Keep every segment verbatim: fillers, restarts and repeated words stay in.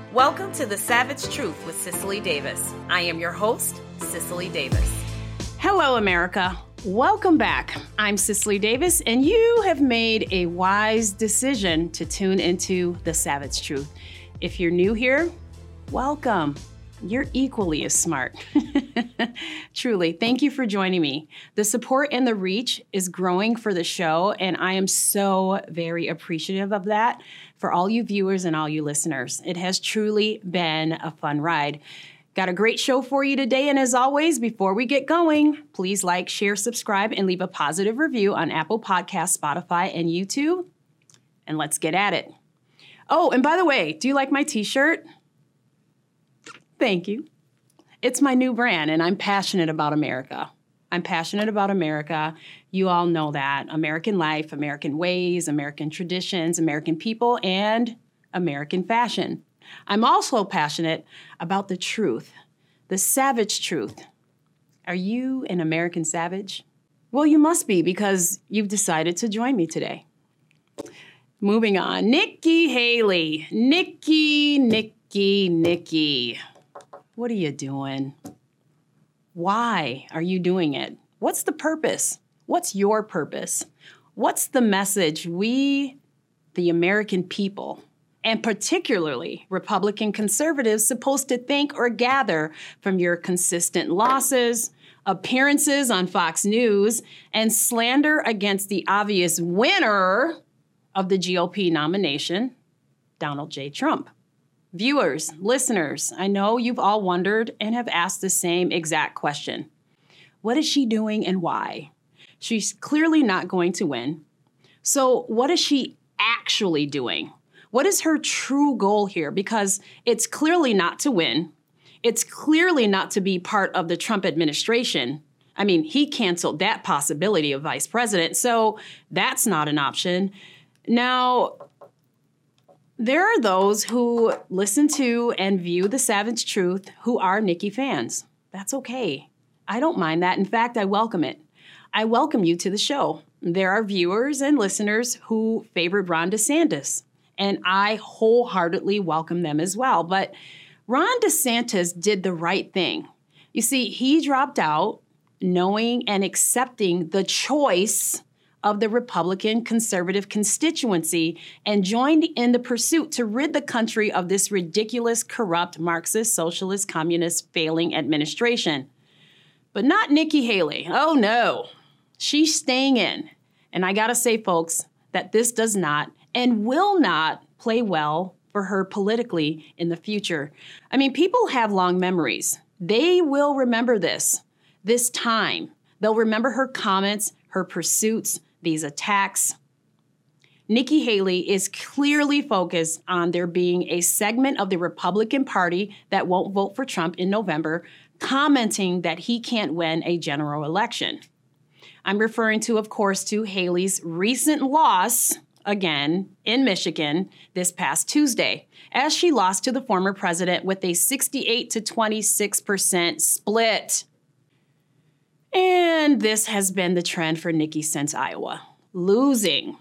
Welcome to The Savage Truth with Cicely Davis. I am your host, Cicely Davis. Hello, America. Welcome back. I'm Cicely Davis, and you have made a wise decision to tune into The Savage Truth. If you're new here, welcome. You're equally as smart. Truly, thank you for joining me. The support and the reach is growing for the show, and I am so very appreciative of that for all you viewers and all you listeners. It has truly been a fun ride. Got a great show for you today, and as always, before we get going, please like, share, subscribe, and leave a positive review on Apple Podcasts, Spotify, and YouTube. And let's get at it. Oh, and by the way, do you like my t-shirt? Thank you. It's my new brand, and I'm passionate about America. I'm passionate about America. You all know that. American life, American ways, American traditions, American people, and American fashion. I'm also passionate about the truth, the savage truth. Are you an American savage? Well, you must be, because you've decided to join me today. Moving on. Nikki Haley. Nikki, Nikki, Nikki. What are you doing? Why are you doing it? What's the purpose? What's your purpose? What's the message we, the American people, and particularly Republican conservatives, supposed to think or gather from your consistent losses, appearances on Fox News, and slander against the obvious winner of the G O P nomination, Donald J. Trump? Viewers, listeners, I know you've all wondered and have asked the same exact question. What is she doing and why? She's clearly not going to win. So what is she actually doing? What is her true goal here? Because it's clearly not to win. It's clearly not to be part of the Trump administration. I mean, he canceled that possibility of vice president, so that's not an option. Now, there are those who listen to and view The Savage Truth who are Nikki fans. That's okay. I don't mind that. In fact, I welcome it. I welcome you to the show. There are viewers and listeners who favored Ron DeSantis, and I wholeheartedly welcome them as well. But Ron DeSantis did the right thing. You see, he dropped out knowing and accepting the choice of the Republican conservative constituency and joined in the pursuit to rid the country of this ridiculous, corrupt, Marxist, socialist, communist, failing administration. But not Nikki Haley. Oh, no. She's staying in. And I gotta say, folks, that this does not and will not play well for her politically in the future. I mean, people have long memories. They will remember this, this time. They'll remember her comments, her pursuits, these attacks. Nikki Haley is clearly focused on there being a segment of the Republican Party that won't vote for Trump in November, commenting that he can't win a general election. I'm referring to, of course, to Haley's recent loss, again, in Michigan this past Tuesday, as she lost to the former president with a sixty-eight to twenty-six percent split. And this has been the trend for Nikki since Iowa. Losing.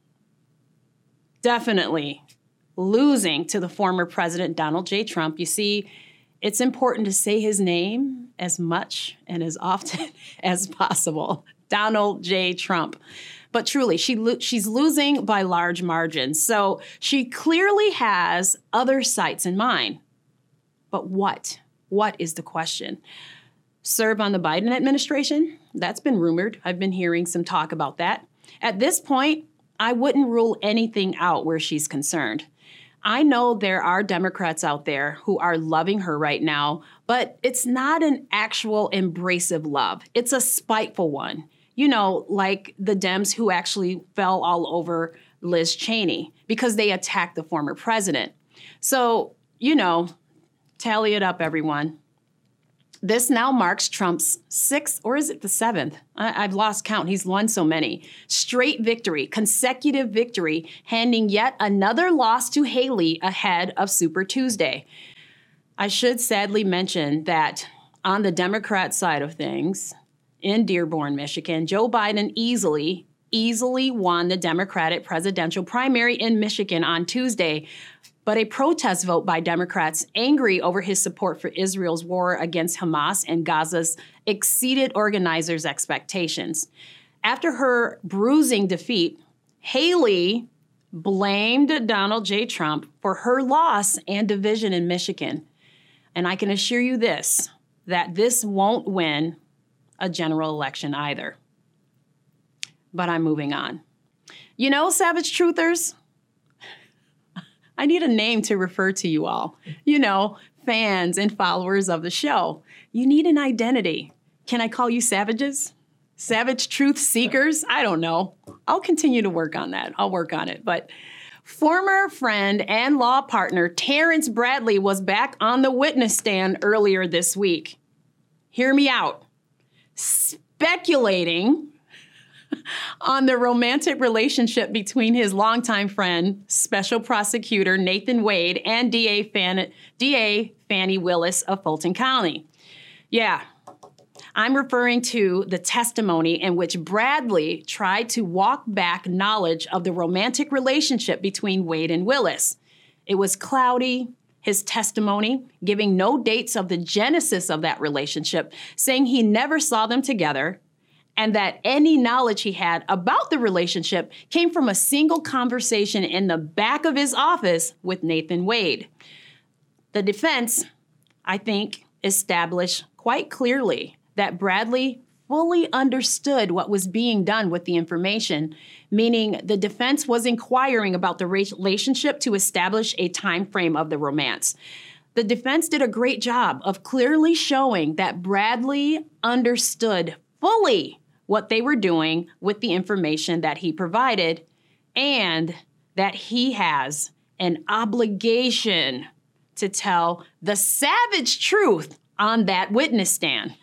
Definitely losing to the former president, Donald J. Trump. You see, it's important to say his name as much and as often as possible. Donald J. Trump. But truly, she lo- she's losing by large margins. So she clearly has other sights in mind. But what? What is the question? Serve on the Biden administration? That's been rumored. I've been hearing some talk about that. At this point, I wouldn't rule anything out where she's concerned. I know there are Democrats out there who are loving her right now, but it's not an actual embracive love. It's a spiteful one. You know, like the Dems who actually fell all over Liz Cheney because they attacked the former president. So, you know, tally it up, everyone. This now marks Trump's sixth, or is it the seventh? I, I've lost count. He's won so many. Straight victory, consecutive victory, handing yet another loss to Haley ahead of Super Tuesday. I should sadly mention that on the Democrat side of things, in Dearborn, Michigan, Joe Biden easily easily won the Democratic presidential primary in Michigan on Tuesday. But a protest vote by Democrats angry over his support for Israel's war against Hamas and Gaza's exceeded organizers' expectations. After her bruising defeat, Haley blamed Donald J. Trump for her loss and division in Michigan. And I can assure you this, that this won't win a general election either. But I'm moving on. You know, Savage Truthers, I need a name to refer to you all. You know, fans and followers of the show. You need an identity. Can I call you savages? Savage truth seekers? I don't know. I'll continue to work on that. I'll work on it. But former friend and law partner Terrence Bradley was back on the witness stand earlier this week. Hear me out. Speculating on the romantic relationship between his longtime friend, Special Prosecutor Nathan Wade, and D A Fan- D A Fani Willis of Fulton County. Yeah, I'm referring to the testimony in which Bradley tried to walk back knowledge of the romantic relationship between Wade and Willis. It was cloudy, his testimony giving no dates of the genesis of that relationship, saying he never saw them together, and that any knowledge he had about the relationship came from a single conversation in the back of his office with Nathan Wade. The defense, I think, established quite clearly that Bradley fully understood what was being done with the information, meaning the defense was inquiring about the relationship to establish a time frame of the romance. The defense did a great job of clearly showing that Bradley understood fully what they were doing with the information that he provided, and that he has an obligation to tell the savage truth on that witness stand.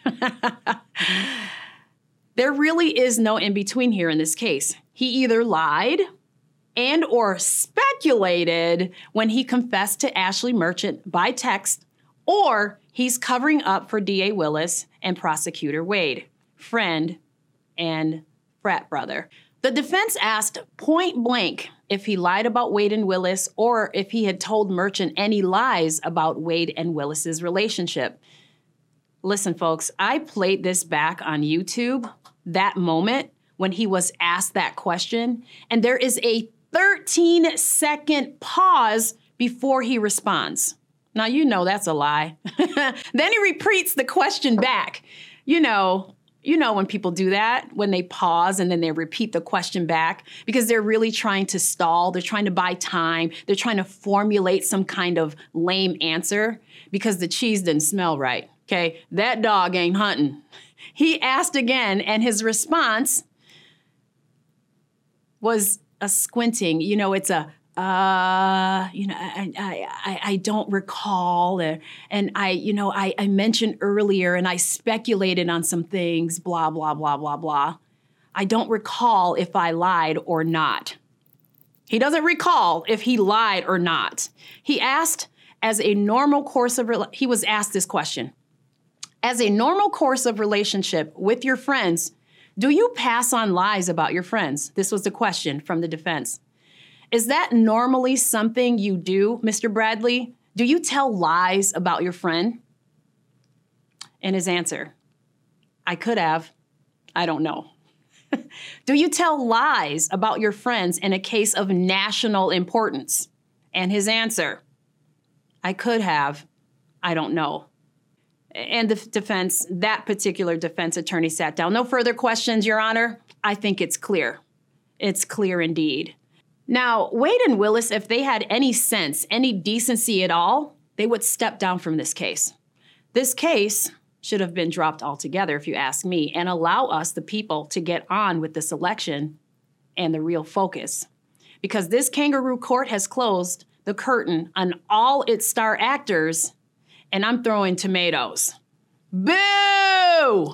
There really is no in-between here in this case. He either lied and or speculated when he confessed to Ashley Merchant by text, or he's covering up for D A Willis and Prosecutor Wade, friend and frat brother. The defense asked point blank if he lied about Wade and Willis or if he had told Merchant any lies about Wade and Willis's relationship. Listen, folks, I played this back on YouTube, that moment when he was asked that question, and there is a thirteen second pause before he responds. Now, you know that's a lie. Then he repeats the question back. You know, You know when people do that, when they pause and then they repeat the question back because they're really trying to stall. They're trying to buy time. They're trying to formulate some kind of lame answer because the cheese didn't smell right. Okay, that dog ain't hunting. He asked again, and his response was a squinting. You know, it's a, uh, you know, I, I, I, I don't recall. Uh, and I, you know, I, I mentioned earlier and I speculated on some things, blah, blah, blah, blah, blah. I don't recall if I lied or not. He doesn't recall if he lied or not. He asked as a normal course of, re- he was asked this question. As a normal course of relationship with your friends, do you pass on lies about your friends? This was the question from the defense. Is that normally something you do, Mister Bradley? Do you tell lies about your friend? And his answer, I could have. I don't know. Do you tell lies about your friends in a case of national importance? And his answer, I could have. I don't know. And the defense, that particular defense attorney sat down. No further questions, Your Honor. I think it's clear. It's clear indeed. Now, Wade and Willis, if they had any sense, any decency at all, they would step down from this case. This case should have been dropped altogether, if you ask me, and allow us, the people, to get on with this election and the real focus. Because this kangaroo court has closed the curtain on all its star actors, and I'm throwing tomatoes. Boo!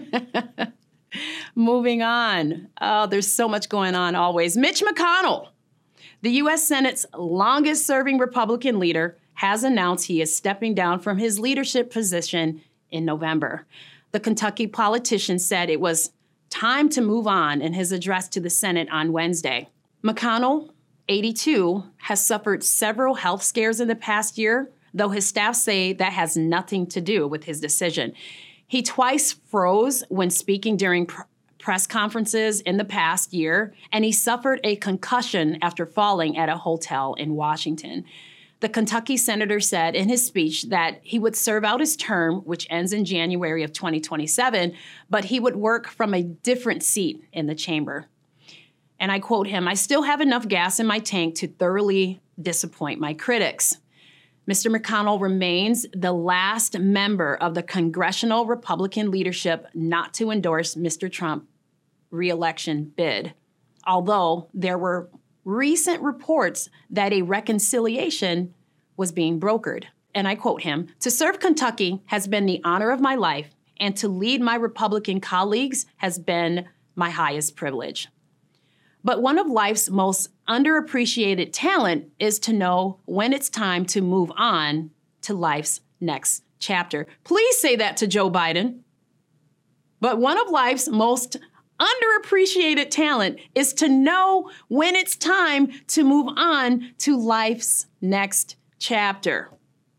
Moving on. Oh, there's so much going on always. Mitch McConnell, the U S Senate's longest-serving Republican leader, has announced he is stepping down from his leadership position in November. The Kentucky politician said it was time to move on in his address to the Senate on Wednesday. McConnell, eighty-two, has suffered several health scares in the past year, though his staff say that has nothing to do with his decision. He twice froze when speaking during pr- press conferences in the past year, and he suffered a concussion after falling at a hotel in Washington. The Kentucky senator said in his speech that he would serve out his term, which ends in January of twenty twenty-seven, but he would work from a different seat in the chamber. And I quote him, "I still have enough gas in my tank to thoroughly disappoint my critics." Mister McConnell remains the last member of the congressional Republican leadership not to endorse Mister Trump's re-election bid, although there were recent reports that a reconciliation was being brokered. And I quote him, "To serve Kentucky has been the honor of my life, and to lead my Republican colleagues has been my highest privilege. But one of life's most underappreciated talent is to know when it's time to move on to life's next chapter." Please say that to Joe Biden. But one of life's most underappreciated talent is to know when it's time to move on to life's next chapter.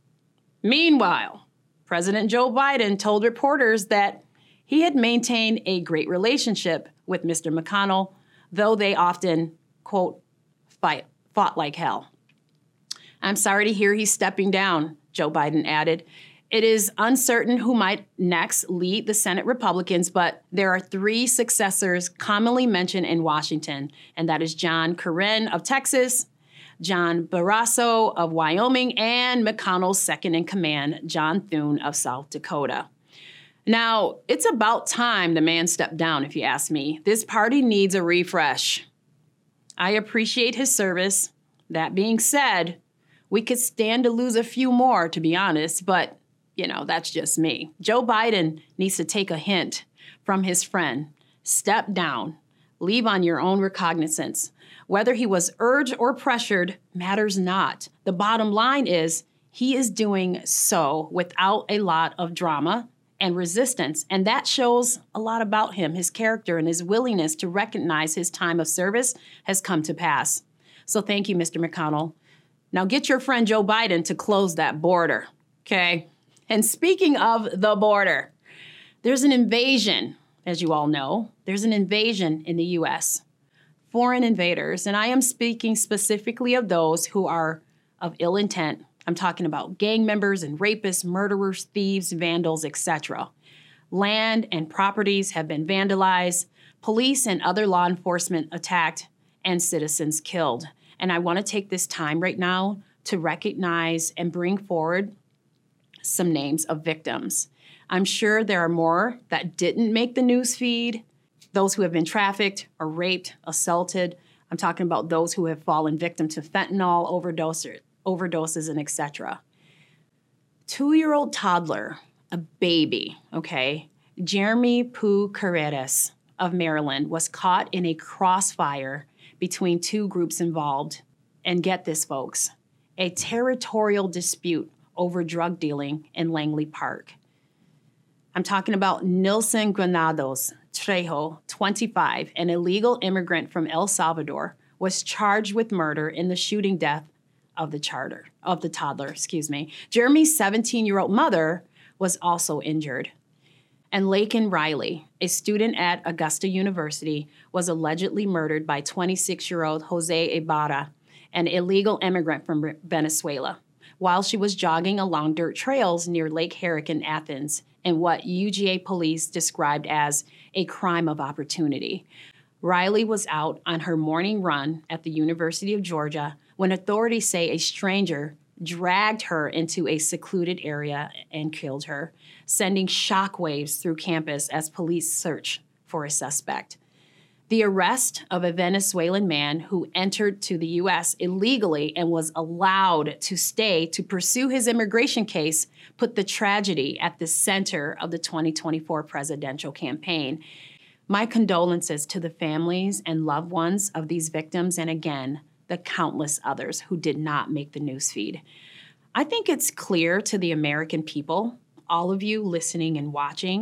Meanwhile, President Joe Biden told reporters that he had maintained a great relationship with Mister McConnell, though they often, quote, fight, fought like hell. "I'm sorry to hear he's stepping down," Joe Biden added. "It is uncertain who might next lead the Senate Republicans, but there are three successors commonly mentioned in Washington, and that is John Cornyn of Texas, John Barrasso of Wyoming, and McConnell's second in command, John Thune of South Dakota." Now, it's about time the man stepped down, if you ask me. This party needs a refresh. I appreciate his service. That being said, we could stand to lose a few more, to be honest, but, you know, that's just me. Joe Biden needs to take a hint from his friend. Step down. Leave on your own recognizance. Whether he was urged or pressured matters not. The bottom line is he is doing so without a lot of drama and resistance, and that shows a lot about him. His character and his willingness to recognize his time of service has come to pass. So thank you, Mister McConnell. Now get your friend Joe Biden to close that border, okay? And speaking of the border, there's an invasion, as you all know. There's an invasion in the U S Foreign invaders, and I am speaking specifically of those who are of ill intent. I'm talking about gang members and rapists, murderers, thieves, vandals, et cetera. Land and properties have been vandalized, police and other law enforcement attacked, and citizens killed. And I want to take this time right now to recognize and bring forward some names of victims. I'm sure there are more that didn't make the news feed, those who have been trafficked or raped, assaulted. I'm talking about those who have fallen victim to fentanyl overdoses. overdoses and et cetera. Two-year-old toddler, a baby, okay, Jeremy Poo Carreras of Maryland was caught in a crossfire between two groups involved. And get this, folks, a territorial dispute over drug dealing in Langley Park. I'm talking about Nilson Granados Trejo, twenty-five, an illegal immigrant from El Salvador, was charged with murder in the shooting death of the charter, of the toddler, excuse me. Jeremy's seventeen-year-old mother was also injured. And Laken Riley, a student at Augusta University, was allegedly murdered by twenty-six-year-old Jose Ibarra, an illegal immigrant from Venezuela, while she was jogging along dirt trails near Lake Herrick in Athens in what U G A police described as a crime of opportunity. Riley was out on her morning run at the University of Georgia when authorities say a stranger dragged her into a secluded area and killed her, sending shockwaves through campus as police search for a suspect. The arrest of a Venezuelan man who entered to the U S illegally and was allowed to stay to pursue his immigration case put the tragedy at the center of the twenty twenty-four presidential campaign. My condolences to the families and loved ones of these victims, and again, the countless others who did not make the newsfeed. I think it's clear to the American people, all of you listening and watching,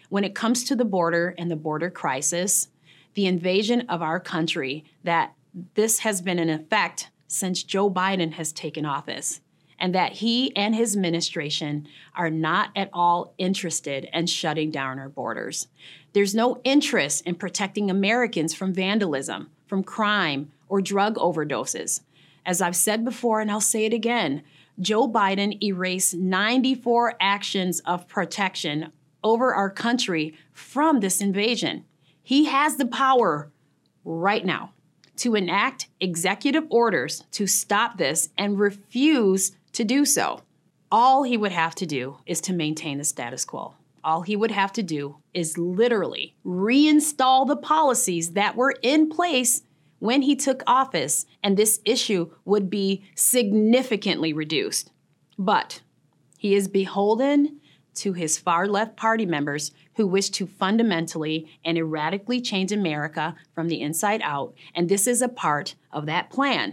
when it comes to the border and the border crisis, the invasion of our country, that this has been in effect since Joe Biden has taken office, and that he and his administration are not at all interested in shutting down our borders. There's no interest in protecting Americans from vandalism, from crime, or drug overdoses. As I've said before, and I'll say it again, Joe Biden erased ninety-four actions of protection over our country from this invasion. He has the power right now to enact executive orders to stop this and refuse to do so. All he would have to do is to maintain the status quo. All he would have to do is literally reinstall the policies that were in place when he took office, and this issue would be significantly reduced. But he is beholden to his far-left party members who wish to fundamentally and erratically change America from the inside out, and this is a part of that plan.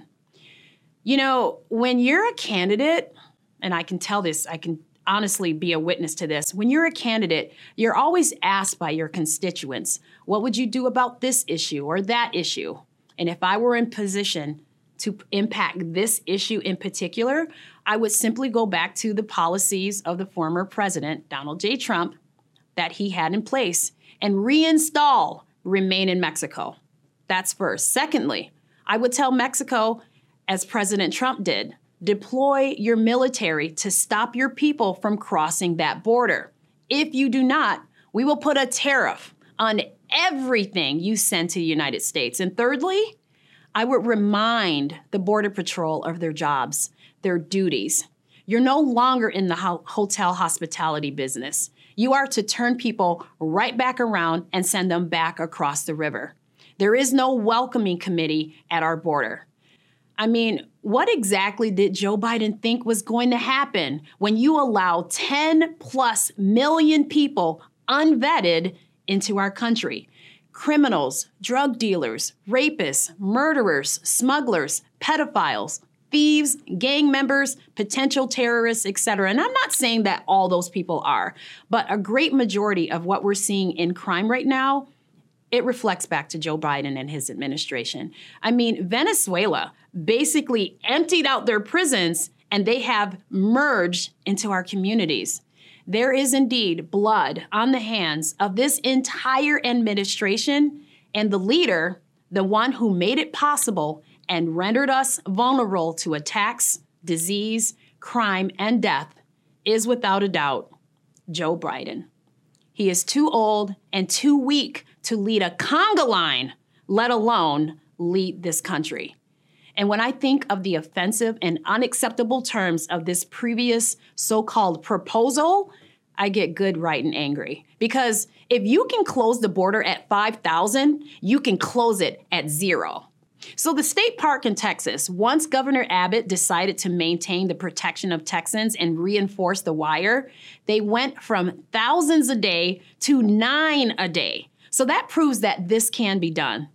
You know, when you're a candidate, and I can tell this, I can honestly be a witness to this, when you're a candidate, you're always asked by your constituents, what would you do about this issue or that issue? And if I were in position to impact this issue in particular, I would simply go back to the policies of the former president, Donald J. Trump, that he had in place and reinstall Remain in Mexico. That's first. Secondly, I would tell Mexico, as President Trump did, deploy your military to stop your people from crossing that border. If you do not, we will put a tariff on everything you send to the United States. And thirdly, I would remind the Border Patrol of their jobs, their duties. You're no longer in the ho- hotel hospitality business. You are to turn people right back around and send them back across the river. There is no welcoming committee at our border. I mean, what exactly did Joe Biden think was going to happen when you allow ten plus million people unvetted into our country? Criminals, drug dealers, rapists, murderers, smugglers, pedophiles, thieves, gang members, potential terrorists, et cetera. And I'm not saying that all those people are, but a great majority of what we're seeing in crime right now, it reflects back to Joe Biden and his administration. I mean, Venezuela basically emptied out their prisons and they have merged into our communities. There is indeed blood on the hands of this entire administration, and the leader, the one who made it possible and rendered us vulnerable to attacks, disease, crime, and death, is without a doubt Joe Biden. He is too old and too weak to lead a conga line, let alone lead this country. And when I think of the offensive and unacceptable terms of this previous so-called proposal, I get good, right, and angry. Because if you can close the border at five thousand, you can close it at zero. So the state park in Texas, once Governor Abbott decided to maintain the protection of Texans and reinforce the wire, they went from thousands a day to nine a day. So that proves that this can be done.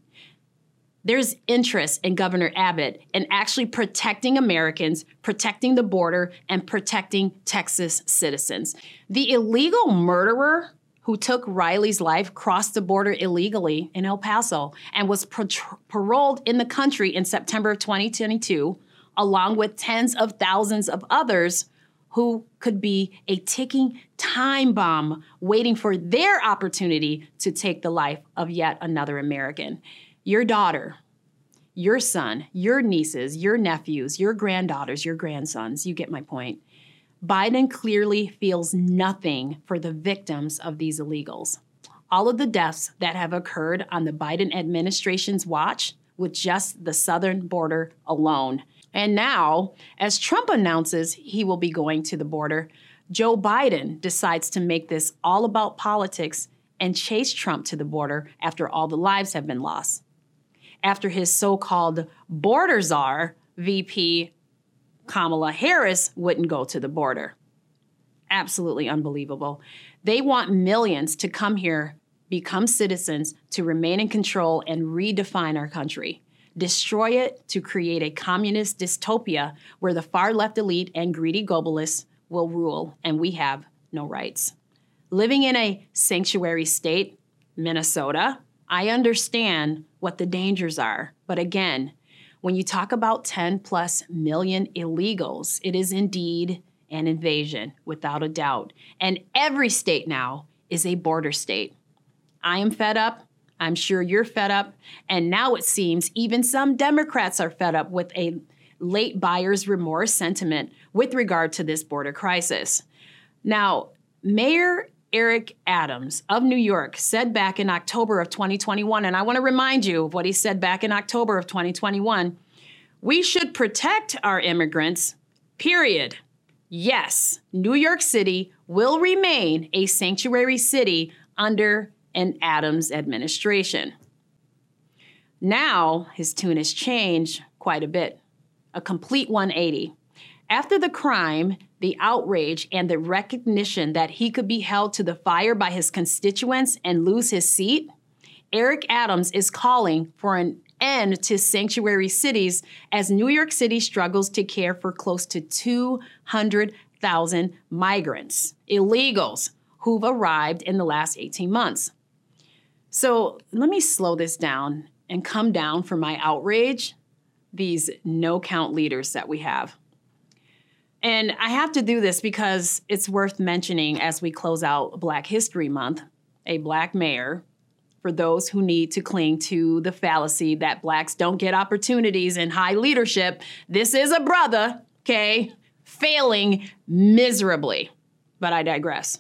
There's interest in Governor Abbott in actually protecting Americans, protecting the border, and protecting Texas citizens. The illegal murderer who took Riley's life crossed the border illegally in El Paso and was par- paroled in the country in September of twenty twenty-two, along with tens of thousands of others who could be a ticking time bomb waiting for their opportunity to take the life of yet another American. Your daughter, your son, your nieces, your nephews, your granddaughters, your grandsons, you get my point. Biden clearly feels nothing for the victims of these illegals. All of the deaths that have occurred on the Biden administration's watch with just the southern border alone. And now, as Trump announces he will be going to the border, Joe Biden decides to make this all about politics and chase Trump to the border after all the lives have been lost. After his so-called border czar, V P Kamala Harris, wouldn't go to the border. Absolutely unbelievable. They want millions to come here, become citizens, to remain in control and redefine our country. Destroy it to create a communist dystopia where the far left elite and greedy globalists will rule and we have no rights. Living in a sanctuary state, Minnesota, I understand what the dangers are. But again, when you talk about ten plus million illegals, it is indeed an invasion, without a doubt. And every state now is a border state. I am fed up. I'm sure you're fed up. And now it seems even some Democrats are fed up with a late buyer's remorse sentiment with regard to this border crisis. Now, Mayor Eric Adams of New York said back in October of twenty twenty-one, and I want to remind you of what he said back in October of twenty twenty-one, we should protect our immigrants, period. Yes, New York City will remain a sanctuary city under an Adams administration. Now, his tune has changed quite a bit, a complete one eighty. After the crime, the outrage, and the recognition that he could be held to the fire by his constituents and lose his seat, Eric Adams is calling for an end to sanctuary cities as New York City struggles to care for close to two hundred thousand migrants, illegals, who've arrived in the last eighteen months. So let me slow this down and come down from my outrage, these no-count leaders that we have. And I have to do this because it's worth mentioning as we close out Black History Month, a Black mayor, for those who need to cling to the fallacy that Blacks don't get opportunities in high leadership. This is a brother, okay, failing miserably. But I digress.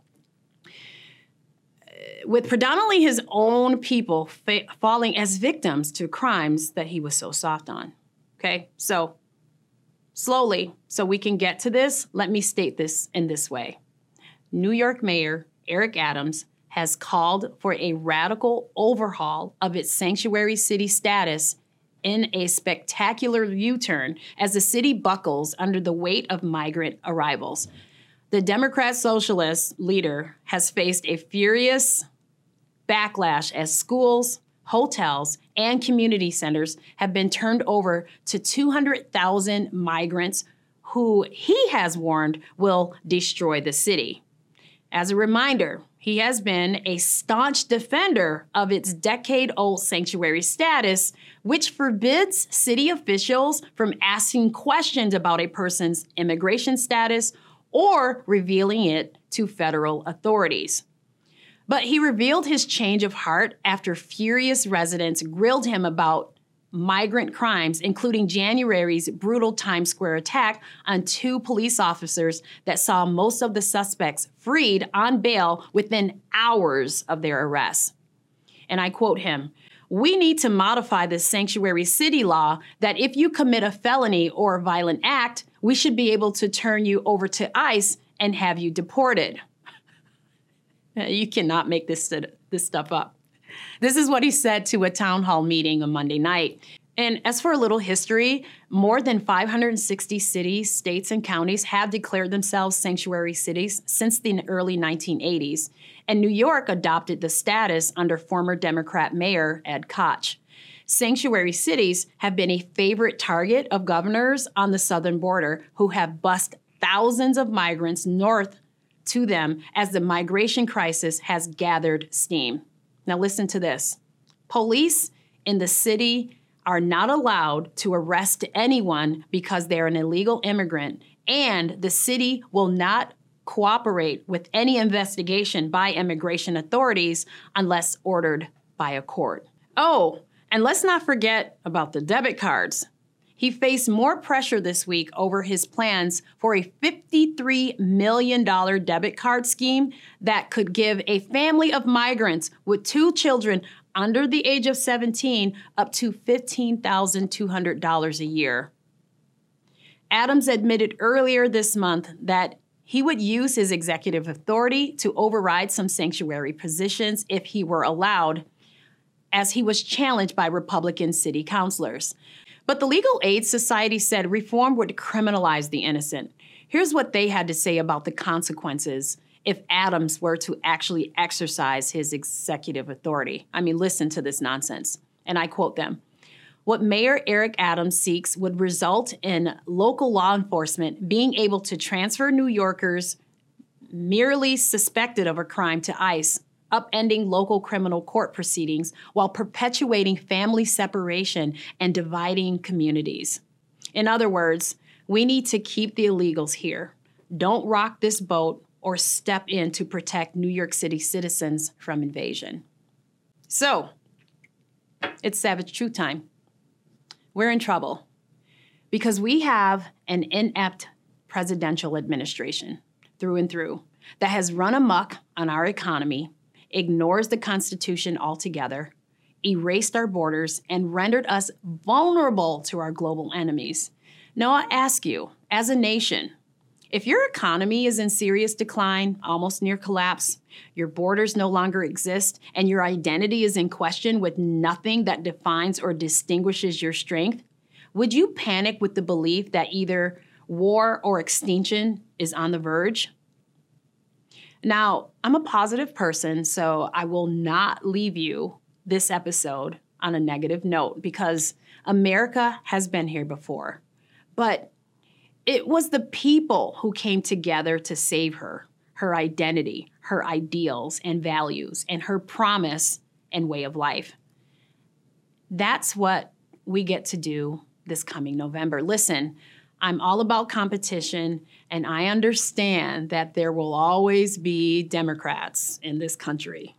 With predominantly his own people fa- falling as victims to crimes that he was so soft on. Okay, so slowly, so we can get to this, let me state this in this way. New York Mayor Eric Adams has called for a radical overhaul of its sanctuary city status in a spectacular U-turn as the city buckles under the weight of migrant arrivals. The Democrat Socialist leader has faced a furious backlash as schools, hotels, and community centers have been turned over to two hundred thousand migrants who he has warned will destroy the city. As a reminder, he has been a staunch defender of its decade-old sanctuary status, which forbids city officials from asking questions about a person's immigration status or revealing it to federal authorities. But he revealed his change of heart after furious residents grilled him about migrant crimes, including January's brutal Times Square attack on two police officers that saw most of the suspects freed on bail within hours of their arrest. And I quote him, "We need to modify the sanctuary city law that if you commit a felony or a violent act, we should be able to turn you over to ICE and have you deported." You cannot make this, this stuff up. This is what he said to a town hall meeting on Monday night. And as for a little history, more than five hundred sixty cities, states, and counties have declared themselves sanctuary cities since the early nineteen eighties. And New York adopted the status under former Democrat Mayor Ed Koch. Sanctuary cities have been a favorite target of governors on the southern border who have bussed thousands of migrants north to them as the migration crisis has gathered steam. Now listen to this. Police in the city are not allowed to arrest anyone because they're an illegal immigrant, and the city will not cooperate with any investigation by immigration authorities unless ordered by a court. Oh, and let's not forget about the debit cards. He faced more pressure this week over his plans for a fifty-three million dollars debit card scheme that could give a family of migrants with two children under the age of seventeen up to fifteen thousand two hundred dollars a year. Adams admitted earlier this month that he would use his executive authority to override some sanctuary positions if he were allowed, as he was challenged by Republican city councilors. But the Legal Aid Society said reform would criminalize the innocent. Here's what they had to say about the consequences if Adams were to actually exercise his executive authority. I mean, listen to this nonsense. And I quote them. What Mayor Eric Adams seeks would result in local law enforcement being able to transfer New Yorkers, merely suspected of a crime to ICE, upending local criminal court proceedings while perpetuating family separation and dividing communities. In other words, we need to keep the illegals here. Don't rock this boat or step in to protect New York City citizens from invasion. So, it's Savage Truth time. We're in trouble because we have an inept presidential administration through and through that has run amok on our economy, ignores the Constitution altogether, erased our borders, and rendered us vulnerable to our global enemies. Now, I ask you, as a nation, if your economy is in serious decline, almost near collapse, your borders no longer exist, and your identity is in question with nothing that defines or distinguishes your strength, would you panic with the belief that either war or extinction is on the verge? Now, I'm a positive person, so I will not leave you this episode on a negative note because America has been here before. But it was the people who came together to save her, her identity, her ideals and values, and her promise and way of life. That's what we get to do this coming November. Listen, I'm all about competition, and I understand that there will always be Democrats in this country.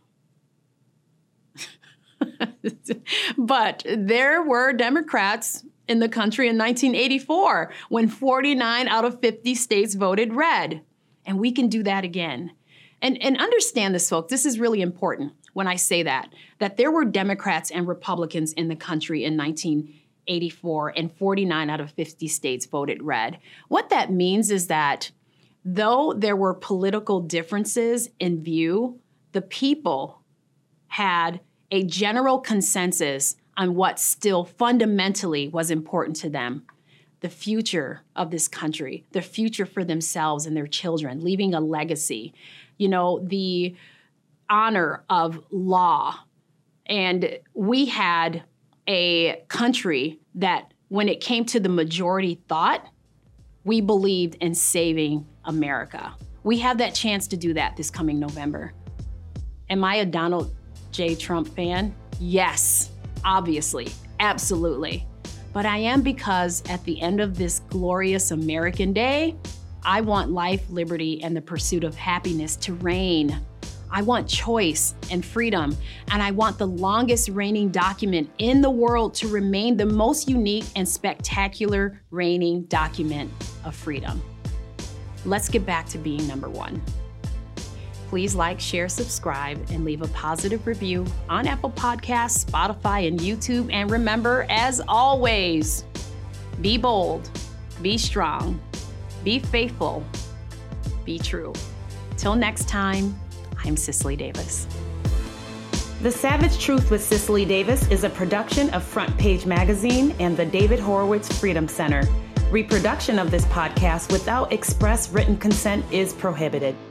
But there were Democrats in the country in nineteen eighty-four when forty-nine out of fifty states voted red. And we can do that again. And, and understand this, folks, this is really important when I say that, that there were Democrats and Republicans in the country in nineteen eighty-four and forty-nine out of fifty states voted red. What that means is that though there were political differences in view, the people had a general consensus on what still fundamentally was important to them: the future of this country, the future for themselves and their children, leaving a legacy, you know, the honor of law. And we had a country that, when it came to the majority thought, we believed in saving America. We have that chance to do that this coming November. Am I a Donald J. Trump fan? Yes, obviously, absolutely. But I am because at the end of this glorious American Day, I want life, liberty, and the pursuit of happiness to reign. I want choice and freedom, and I want the longest reigning document in the world to remain the most unique and spectacular reigning document of freedom. Let's get back to being number one. Please like, share, subscribe, and leave a positive review on Apple Podcasts, Spotify, and YouTube. And remember, as always, be bold, be strong, be faithful, be true. Till next time, I'm Cicely Davis. The Savage Truth with Cicely Davis is a production of Front Page Magazine and the David Horowitz Freedom Center. Reproduction of this podcast without express written consent is prohibited.